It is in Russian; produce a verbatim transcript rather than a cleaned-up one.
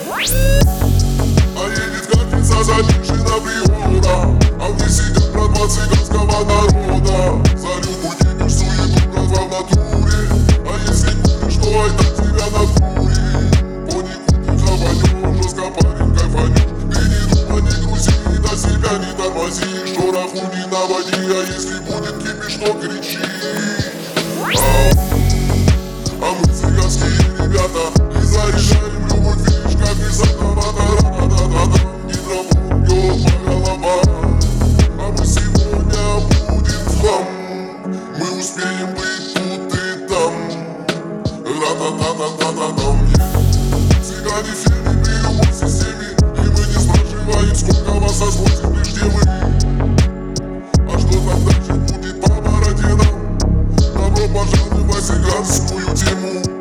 А едет катится завешена природа, а в ней сидят братва цыганского народа. За любую кипиш, суету, братва в натуре. А если будешь, то ай так тебя накурит. По нику ты хаванешь, жестко парень кайфанешь. Ты не думай, не грузи, до себя не тормози. Шороху не наводи, а если будет кипиш, то кричи. А мы цыганские ребята и заряжаем любовь, видишь, как из автомата. Ра-да-да-да-да, гидромон бьет по головам. А мы сегодня будем в хлам. Мы успеем быть тут и там. Ра-да-да-да-да-да-дам. Цыгане в фильме, при любой системе. И мы не спрашиваем, сколько вас освозит, лишь где вы. А что там дальше будет по бороде нам? Добро пожаловать в цыганскую тему.